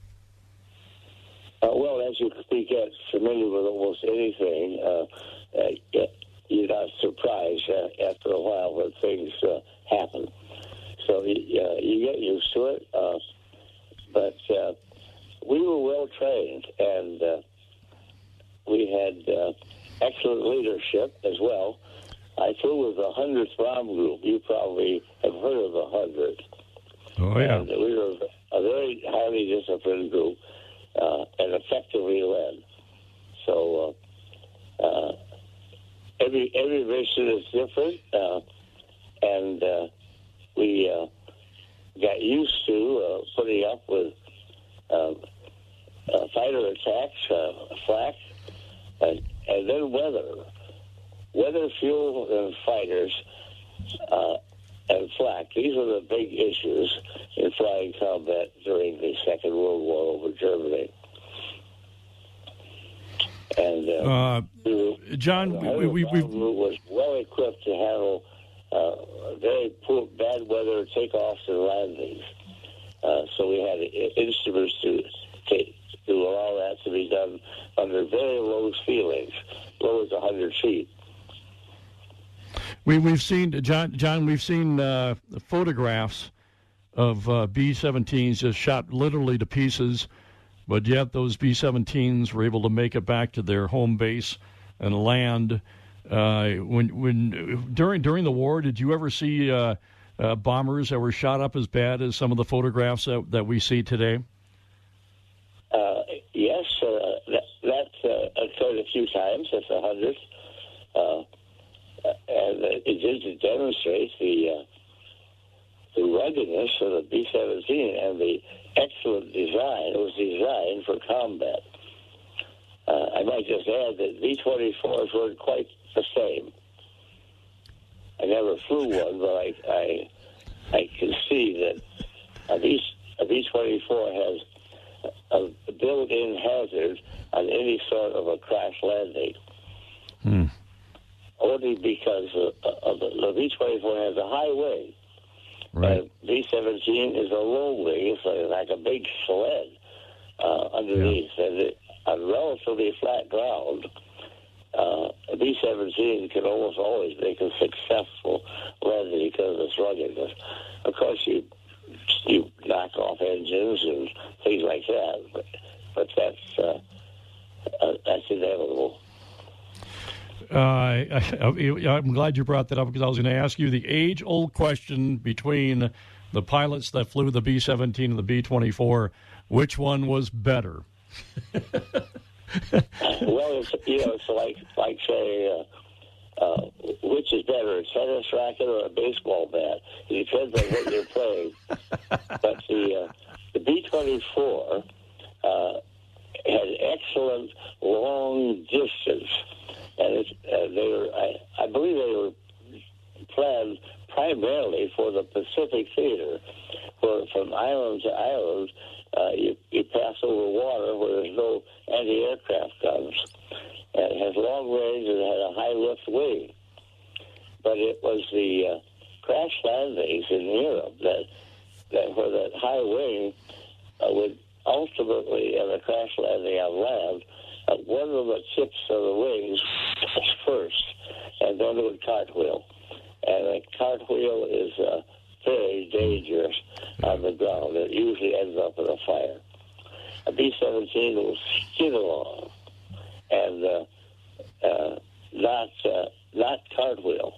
Uh, well, as you get familiar with almost anything, uh, uh, it, you're not surprised uh, after a while when things uh, happen. So uh, you get used to it. Uh, but uh, we were well trained, and uh, we had uh, excellent leadership as well. I flew with the hundredth Bomb Group. You probably have heard of the hundredth. Oh, yeah. And we were a very highly disciplined group uh, and effectively led. So uh, uh, every every mission is different, uh, and uh, we uh, got used to uh, putting up with uh, uh, fighter attacks, uh, flak, and, and then weather. Weather, fuel, and fighters uh, and flak. These were the big issues in flying combat during the Second World War over Germany. And uh, uh, John, we, we, we was well equipped to handle uh, very poor, bad weather takeoffs and landings. Uh, so we had instruments to, to to allow that to be done under very low ceilings, low as one hundred feet. We we've seen John. John, we've seen uh, photographs of uh, B seventeens just shot literally to pieces, but yet those B seventeens were able to make it back to their home base and land. Uh, when when during during the war, did you ever see uh, uh, bombers that were shot up as bad as some of the photographs that, that we see today? Uh, yes, uh, that, that uh, occurred a few times. That's a hundred. Uh, and it did demonstrate the uh, the ruggedness of the B seventeen and the excellent design. It was designed for combat. Uh, I might just add that B twenty-fours weren't quite the same. I never flew one, but I I, I can see that a B, a B twenty-four has a built-in hazard on any sort of a crash landing. Hmm. Only because uh, of the, the B twenty-four has a high wing. Right. And B seventeen is a low wing. It's like a big sled uh, underneath. Yeah. And it, on relatively flat ground, uh, a B seventeen can almost always make a successful landing because of its ruggedness. Of course, you you knock off engines and things like that, but, but that's uh, uh, that's inevitable. Uh, I, I'm glad you brought that up because I was going to ask you the age-old question between the pilots that flew the B seventeen and the B twenty-four. Which one was better? Well, it's, you know, it's like, like say, uh, uh, which is better, a tennis racket or a baseball bat? It depends on what you're playing. But the, uh, the B twenty-four uh, had excellent long distance. And it's, uh, they were, I, I believe they were planned primarily for the Pacific Theater, where from island to island, uh, you, you pass over water where there's no anti-aircraft guns. And it has long range and it had a high lift wing. But it was the uh, crash landings in Europe that, that where that high wing uh, would ultimately, in a crash landing on land, Uh, one of the tips of the wings was first, and then it would cartwheel. And a cartwheel is uh, very dangerous on the ground. It usually ends up in a fire. A B seventeen will skid along and uh, uh, not uh, not cartwheel.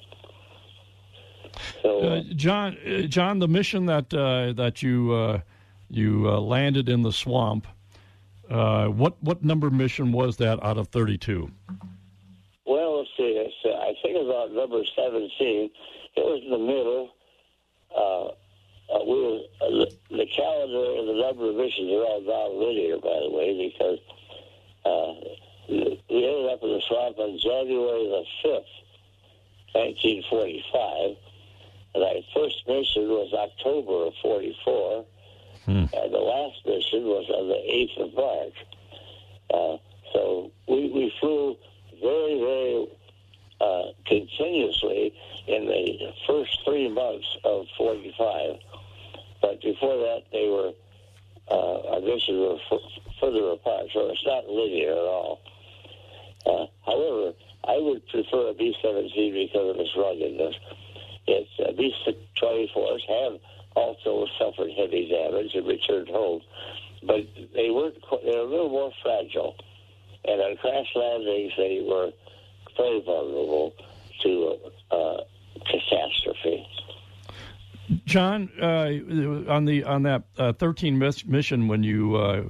So, uh, uh, John, uh, John, the mission that uh, that you uh, you uh, landed in the swamp. Uh, what what number mission was that out of thirty-two? Well, let's see. It's, uh, I think about number seventeen. It was in the middle. Uh, uh, we were, uh, the, the calendar and the number of missions are all non-linear, by the way, because uh, we ended up in the swamp on January the fifth, nineteen forty-five. And our first mission was October of forty-four. Hmm. And the last mission was on the eighth of March. Uh, so we, we flew very, very uh, continuously in the first three months of forty-five. But before that, they were, uh, our missions were f- further apart, so it's not linear at all. Uh, however, I would prefer a B seventeen because of its ruggedness. It's uh, B twenty-fours have also suffered heavy damage and returned home, but they weren't. They were a little more fragile, and on crash landings, they were very vulnerable to uh, catastrophe. John, uh, on the on that uh, thirteen miss mission when you uh,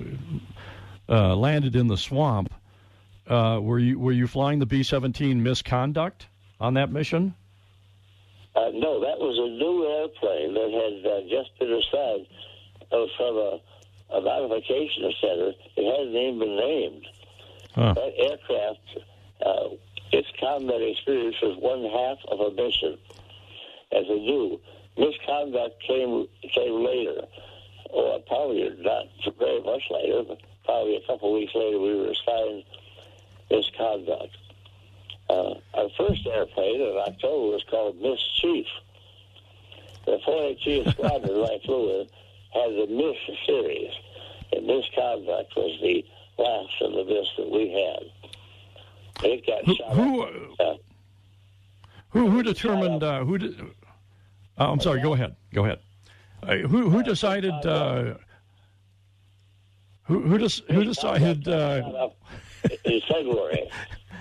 uh, landed in the swamp, uh, were you were you flying the B seventeen Misconduct on that mission? Uh, no, that was a new airplane that had uh, just been assigned uh, from a, a modification center. It hadn't even been named. Huh. That aircraft, uh, its combat experience was one half of a mission. as they do. Misconduct came came later. Or probably not very much later, but probably a couple of weeks later we were assigned misconduct. Uh, our first airplane in October was called Miss Chief. The forty-eighth Squadron I flew in had the Miss series, and misconduct was the last of the Miss that we had. It got who, shot who, up. Uh, who, who determined, uh, who did, oh, I'm sorry, go ahead, go ahead. Uh, who who decided, uh, who, who, des- who decided, uh, in February.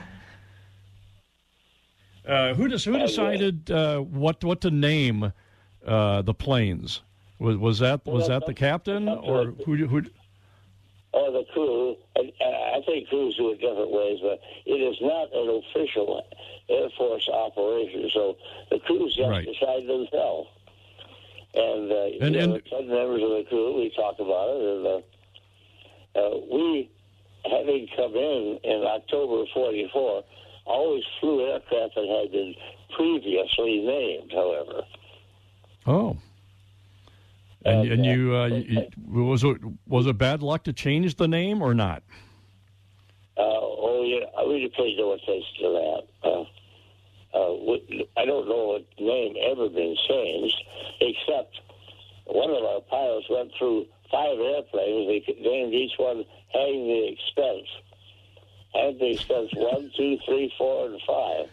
Uh, who, des- who decided uh, what what to name uh, the planes? Was was that was that the captain or who? who Or the crew. I, I think crews do it different ways, but it is not an official Air Force operation. So the crews just Right. decide themselves. And, uh, And- you know, and- ten members of the crew, we talk about it, and uh, uh, we, having come in in October of forty-four, always flew aircraft that had been previously named, however. Oh. And, and you, uh, you, was it was it bad luck to change the name or not? Uh, oh, yeah, I really paid no attention to that. Uh, uh, we, I don't know what name ever been changed, except one of our pilots went through five airplanes. They named each one having the expense. Having the expense one, two, three, four, and five.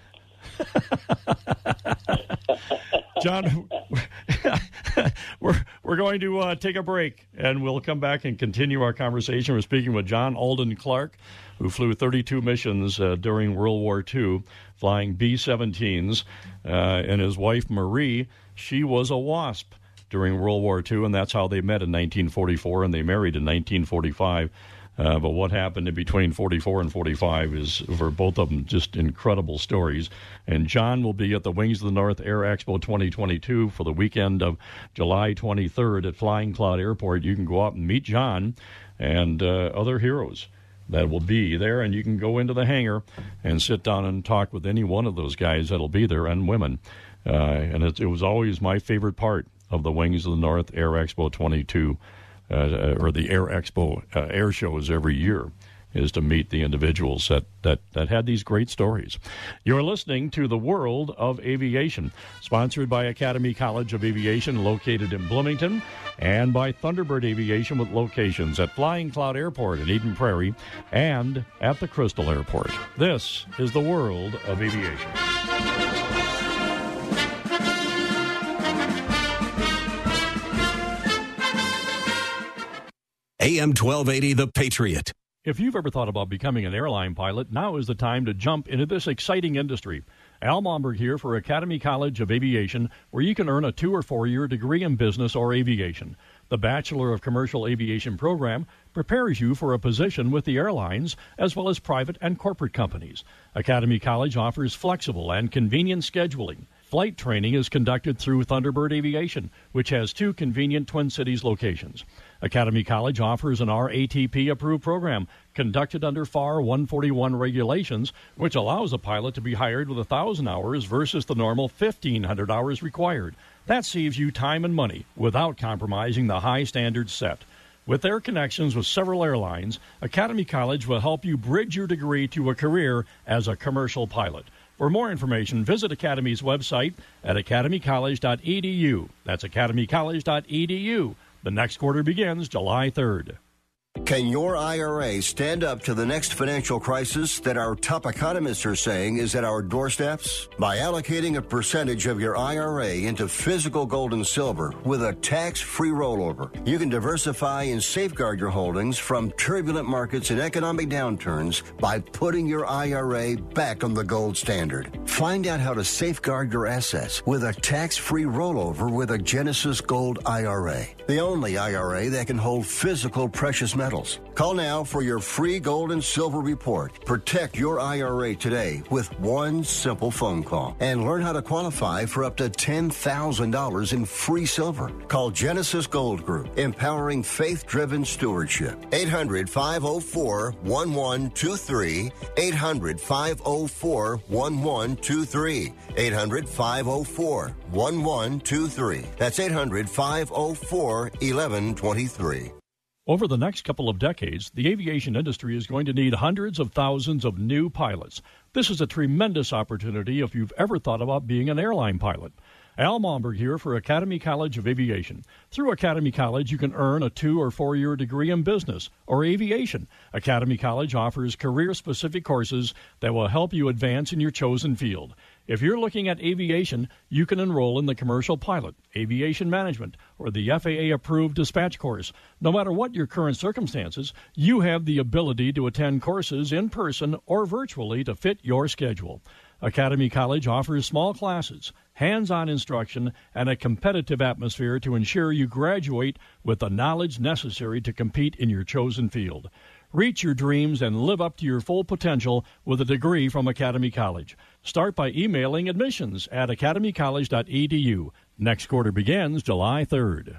John, we're we're going to uh, take a break, and we'll come back and continue our conversation. We're speaking with John Alden Clark, who flew thirty-two missions uh, during World War Two, flying B seventeens, uh, and his wife Marie, she was a WASP during World War Two, and that's how they met in nineteen forty-four, and they married in nineteen forty-five. Uh, but what happened in between forty-four and forty-five is, for both of them, just incredible stories. And John will be at the Wings of the North Air Expo twenty twenty-two for the weekend of July twenty-third at Flying Cloud Airport. You can go out and meet John and uh, other heroes that will be there, and you can go into the hangar and sit down and talk with any one of those guys that'll be there, and women. Uh, and it, it was always my favorite part of the Wings of the North Air Expo twenty-two. Uh, or the Air Expo uh, air shows every year, is to meet the individuals that, that, that had these great stories. You're listening to The World of Aviation, sponsored by Academy College of Aviation, located in Bloomington, and by Thunderbird Aviation, with locations at Flying Cloud Airport in Eden Prairie and at the Crystal Airport. This is The World of Aviation. A M twelve eighty, The Patriot. If you've ever thought about becoming an airline pilot, now is the time to jump into this exciting industry. Al Momberg here for Academy College of Aviation, where you can earn a two- or four-year degree in business or aviation. The Bachelor of Commercial Aviation program prepares you for a position with the airlines as well as private and corporate companies. Academy College offers flexible and convenient scheduling. Flight training is conducted through Thunderbird Aviation, which has two convenient Twin Cities locations. Academy College offers an R A T P-approved program conducted under F A R one forty-one regulations, which allows a pilot to be hired with one thousand hours versus the normal fifteen hundred hours required. That saves you time and money without compromising the high standards set. With their connections with several airlines, Academy College will help you bridge your degree to a career as a commercial pilot. For more information, visit Academy's website at academy college dot e d u. That's academy college dot e d u. The next quarter begins July third. Can your I R A stand up to the next financial crisis that our top economists are saying is at our doorsteps? By allocating a percentage of your I R A into physical gold and silver with a tax-free rollover, you can diversify and safeguard your holdings from turbulent markets and economic downturns by putting your I R A back on the gold standard. Find out how to safeguard your assets with a tax-free rollover with a Genesis Gold I R A, the only I R A that can hold physical precious metals metals. Call now for your free gold and silver report. Protect your I R A today with one simple phone call and learn how to qualify for up to ten thousand dollars in free silver. Call Genesis Gold Group, empowering faith-driven stewardship. eight hundred, five oh four, one one two three. eight hundred, five oh four, one one two three. eight hundred, five oh four, one one two three. That's eight hundred, five oh four, one one two three. Over the next couple of decades, the aviation industry is going to need hundreds of thousands of new pilots. This is a tremendous opportunity if you've ever thought about being an airline pilot. Al Malmberg here for Academy College of Aviation. Through Academy College, you can earn a two- or four-year degree in business or aviation. Academy College offers career-specific courses that will help you advance in your chosen field. If you're looking at aviation, you can enroll in the Commercial Pilot, Aviation Management, or the F A A-approved dispatch course. No matter what your current circumstances, you have the ability to attend courses in person or virtually to fit your schedule. Academy College offers small classes, hands-on instruction, and a competitive atmosphere to ensure you graduate with the knowledge necessary to compete in your chosen field. Reach your dreams and live up to your full potential with a degree from Academy College. Start by emailing admissions at academy college dot e d u. Next quarter begins July third.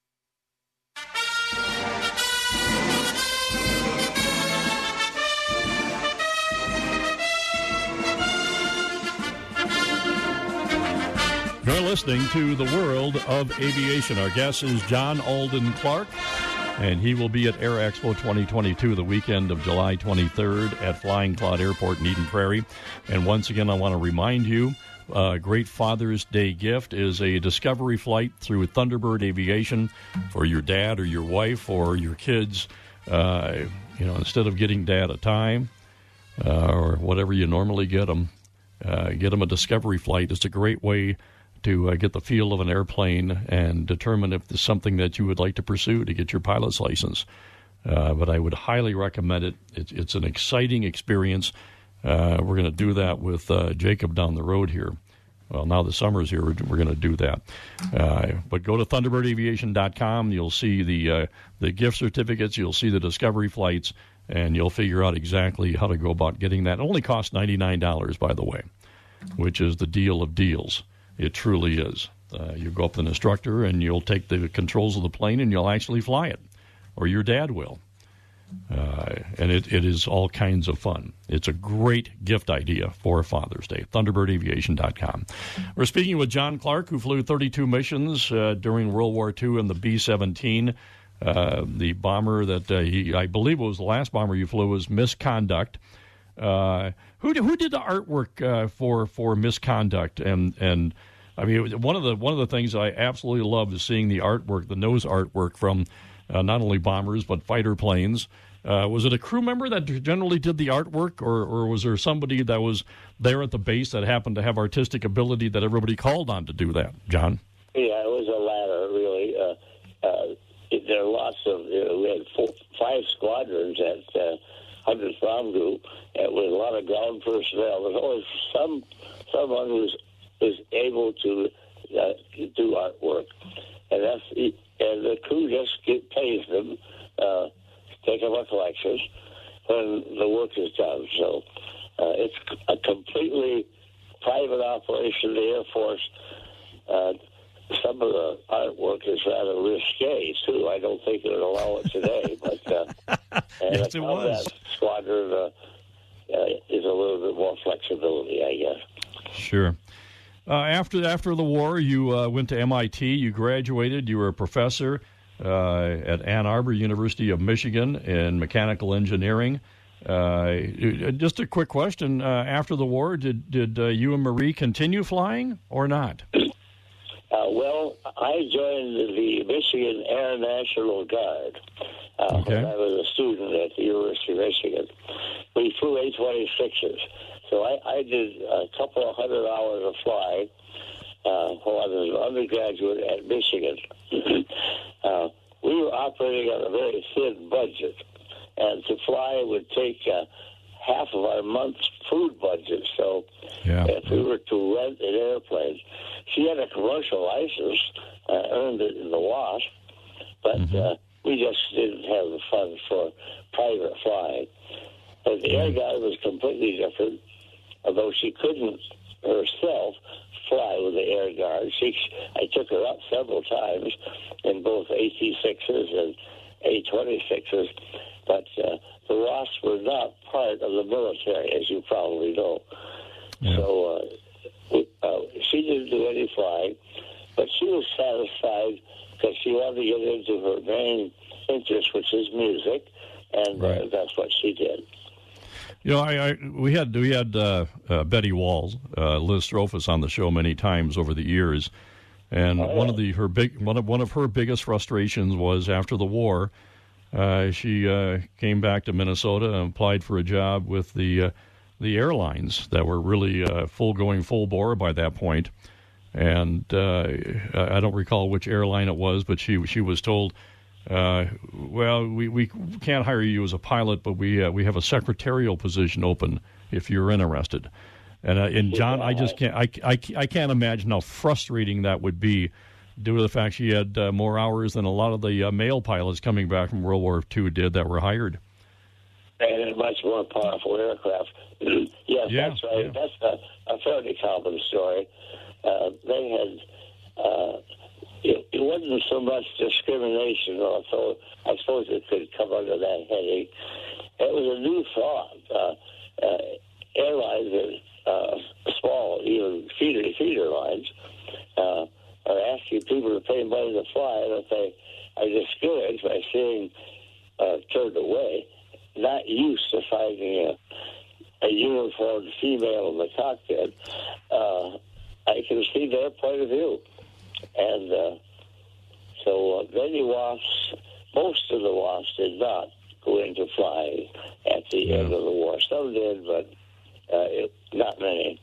You're listening to The World of Aviation. Our guest is John Alden Clark, and he will be at Air Expo twenty twenty-two the weekend of July twenty-third at Flying Cloud Airport in Eden Prairie. And once again, I want to remind you, a uh, great Father's Day gift is a discovery flight through Thunderbird Aviation for your dad or your wife or your kids. Uh, you know, instead of getting dad a time uh, or whatever you normally get them, uh, get them a discovery flight. It's a great way to uh, get the feel of an airplane and determine if there's something that you would like to pursue to get your pilot's license. Uh, but I would highly recommend it. It's, it's an exciting experience. Uh, we're going to do that with uh, Jacob down the road here. Well, now the summer's here, we're, we're going to do that. Uh, but go to thunderbird aviation dot com. You'll see the uh, the gift certificates. You'll see the discovery flights, and you'll figure out exactly how to go about getting that. It only costs ninety-nine dollars, by the way, which is the deal of deals. It truly is. Uh, you go up with an instructor, and you'll take the controls of the plane, and you'll actually fly it, or your dad will. Uh, and it, it is all kinds of fun. It's a great gift idea for Father's Day. thunderbird aviation dot com. We're speaking with John Clark, who flew thirty-two missions uh, during World War Two in the B seventeen. Uh, the bomber that uh, he, I believe was the last bomber you flew was Misconduct. Uh, who who did the artwork uh, for for Misconduct? And and I mean, one of the one of the things I absolutely love is seeing the artwork, the nose artwork from uh, not only bombers but fighter planes. Uh, was it a crew member that generally did the artwork, or or was there somebody that was there at the base that happened to have artistic ability that everybody called on to do that? John? Yeah, it was a latter, really. Uh, uh, there are lots of you know, we had four, five squadrons at. Uh, hundredth Bomb Group, and with a lot of ground personnel. There's always some someone who's is able to uh, do artwork, and that's and the crew just get, pays them, uh, take up our collections when the work is done. So uh, it's a completely private operation. The Air Force. Uh, Some of the artwork is rather risque, too. I don't think it would allow it today. But uh, and yes, it was. That squadron uh, uh, is a little bit more flexibility, I guess. Sure. Uh, after after the war, you uh, went to M I T. You graduated. You were a professor uh, at Ann Arbor University of Michigan in mechanical engineering. Uh, just a quick question. Uh, after the war, did, did uh, you and Marie continue flying or not? Uh, well, I joined the Michigan Air National Guard uh, okay. when I was a student at the University of Michigan. We flew A twenty-sixes. So I, I did a couple of hundred hours of flying uh, while I was an undergraduate at Michigan. uh, we were operating on a very thin budget, and to fly would take uh, half of our month's food budget. So yeah. if we were to rent an airplane, she had a commercial license, uh, earned it in the WASP, but mm-hmm. uh, we just didn't have the funds for private flying. But the Air Guard was completely different, although she couldn't herself fly with the Air Guard. She, I took her up several times in both A T sixes and A twenty-sixes, but uh, the WASPs were not part of the military, as you probably know. Yeah. So uh, uh, she didn't do any flying, but she was satisfied because she wanted to get into her main interest, which is music, and right. uh, that's what she did. You know, I, I we had we had uh, uh, Betty Walls, uh, Liz Strophus on the show many times over the years, and oh, yeah. one of the her big one of one of her biggest frustrations was after the war, uh, she uh, came back to Minnesota and applied for a job with the uh, the airlines that were really uh, full going full bore by that point, and uh, I don't recall which airline it was, but she she was told. Uh, well, we, we can't hire you as a pilot, but we uh, we have a secretarial position open if you're interested. And uh, and John, I just can't I, I, I can't imagine how frustrating that would be, due to the fact she had uh, more hours than a lot of the uh, male pilots coming back from World War Two did that were hired. And a much more powerful aircraft. yes, yeah, that's right. Yeah. That's a, a fairly common story. Uh, they had. Uh, It, it wasn't so much discrimination, although I suppose it could come under that heading. It was a new thought. Uh, uh, airlines, uh, small, even feeder, feeder lines, uh, are asking people to pay money to fly, and if they are discouraged by seeing uh, turned away, not used to finding a, a uniformed female in the cockpit, uh, I can see their point of view. And uh, so uh, many WASPs, most of the WASPs did not go into flying at the yeah. end of the war. Some did, but uh, it, not many.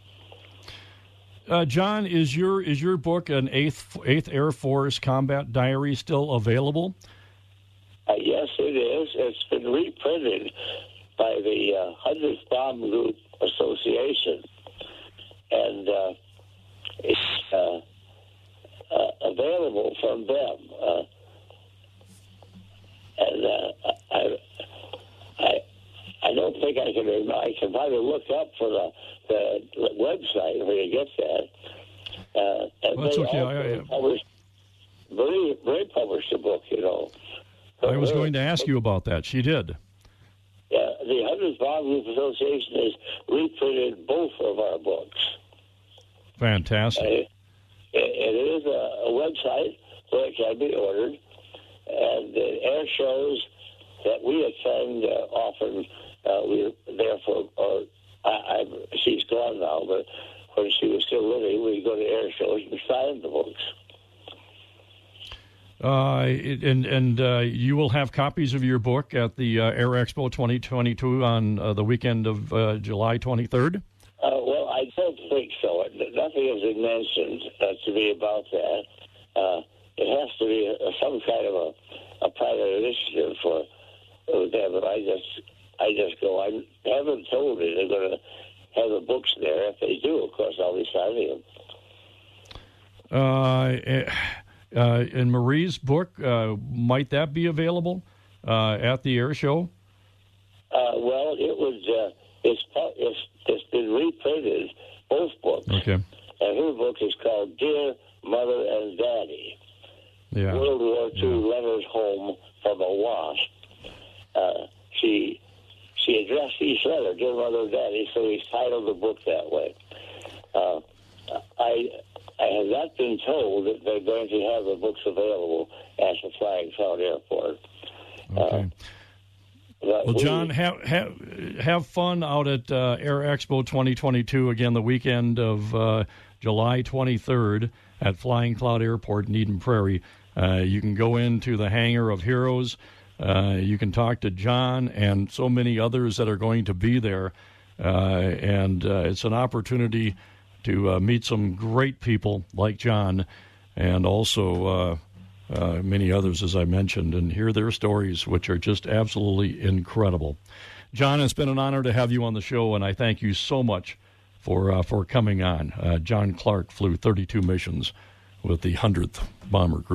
Uh, John, is your is your book, an eighth eighth Air Force Combat Diary, still available? Uh, yes, it is. It's been reprinted by the uh, hundredth Bomb Group Association, and uh, it's uh, uh, available from them. Uh, and uh, I, I, I don't think I can. I can probably look up for the, the website where you get that. Uh, and well, that's they okay. also I, I, published, Marie, Marie published a book, you know. I was going to ask you about that. She did. Yeah, the hundredth Bomb Group Association has reprinted both of our books. Fantastic. Uh, it, it is a, a website where it can be ordered, and the air shows that we attend uh, often, uh, we're there for, or I, I, she's gone now, but when she was still living, we'd go to air shows and sign the books. Uh, and and uh, you will have copies of your book at the uh, Air Expo twenty twenty-two on uh, the weekend of uh, July twenty-third? Uh, well, I don't think so. Nothing has been mentioned uh, to me about that. Uh, it has to be a, some kind of a, a private initiative for them, but I just, I just go. I haven't told me they're going to have the books there. If they do, of course, I'll be signing them. Uh. Uh, in Marie's book, uh, might that be available uh, at the air show? Uh, well, it was. Uh, it's, it's it's been reprinted, both books. Okay. And her book is called "Dear Mother and Daddy." Yeah. World War Two yeah. letters home from a WASP. Uh, she she addressed each letter, "Dear Mother and Daddy," so he's titled the book that way. Uh, I. I have not been told that they're going to have the books available at the Flying Cloud Airport. Okay. Uh, well, John, we, have, have have fun out at uh, Air Expo twenty twenty-two, again, the weekend of uh, July twenty-third at Flying Cloud Airport in Eden Prairie. Uh, you can go into the Hangar of Heroes. Uh, you can talk to John and so many others that are going to be there. Uh, and uh, it's an opportunity to uh, meet some great people like John, and also uh, uh, many others, as I mentioned, and hear their stories, which are just absolutely incredible. John, it's been an honor to have you on the show, and I thank you so much for uh, for coming on. Uh, John Clark flew thirty-two missions with the hundredth Bomber Group.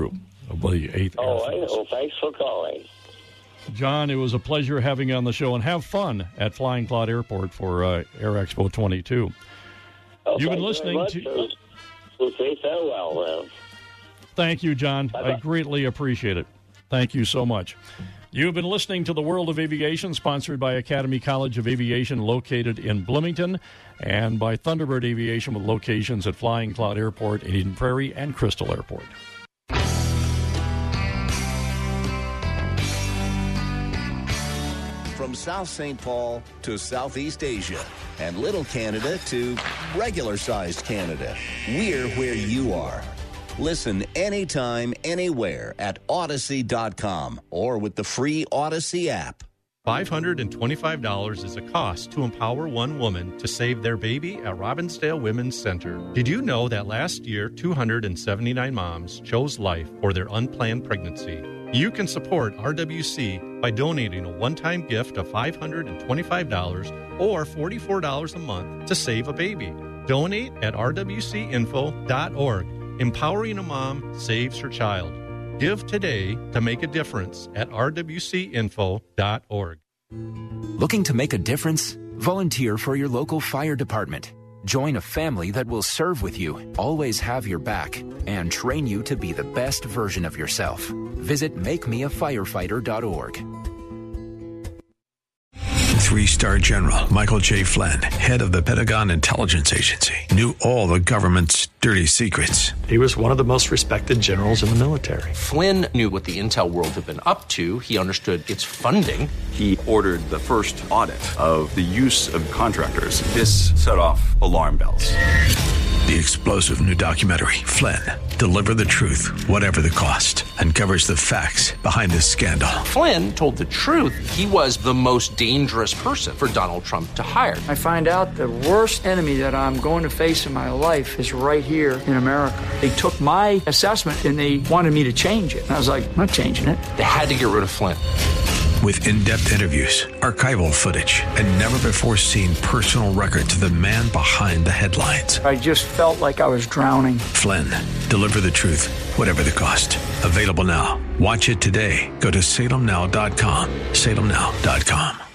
the eighth Oh, Air I Force. know. Thanks for calling. John, it was a pleasure having you on the show, and have fun at Flying Cloud Airport for uh, Air Expo twenty-two. Oh, You've been thank you very listening much. to... We'll say farewell then. Thank you, John. Bye-bye. I greatly appreciate it. Thank you so much. You've been listening to The World of Aviation, sponsored by Academy College of Aviation, located in Bloomington, and by Thunderbird Aviation, with locations at Flying Cloud Airport, Eden Prairie, and Crystal Airport. From South Saint Paul to Southeast Asia and Little Canada to regular-sized Canada, we're where you are. Listen anytime, anywhere at Odyssey dot com or with the free Odyssey app. five hundred twenty-five dollars is a cost to empower one woman to save their baby at Robbinsdale Women's Center. Did you know that last year, two hundred seventy-nine moms chose life for their unplanned pregnancy? You can support R W C by donating a one-time gift of five hundred twenty-five dollars or forty-four dollars a month to save a baby. Donate at r w c info dot org. Empowering a mom saves her child. Give today to make a difference at r w c info dot org. Looking to make a difference? Volunteer for your local fire department. Join a family that will serve with you, always have your back, and train you to be the best version of yourself. Visit make me a firefighter dot org. Three-star General Michael J. Flynn, head of the Pentagon Intelligence Agency, knew all the government's dirty secrets. He was one of the most respected generals in the military. Flynn knew what the intel world had been up to. He understood its funding. He ordered the first audit of the use of contractors. This set off alarm bells. The explosive new documentary, Flynn, Deliver the Truth, Whatever the Cost, uncovers the facts behind this scandal. Flynn told the truth. He was the most dangerous person for Donald Trump to hire. I find out the worst enemy that I'm going to face in my life is right here in America. They took my assessment and they wanted me to change it. And I was like, I'm not changing it. They had to get rid of Flynn. With in-depth interviews, archival footage, and never-before-seen personal records of the man behind the headlines. I just felt like I was drowning. Flynn, Deliver the Truth, Whatever the Cost. Available now. Watch it today. Go to salem now dot com. salem now dot com.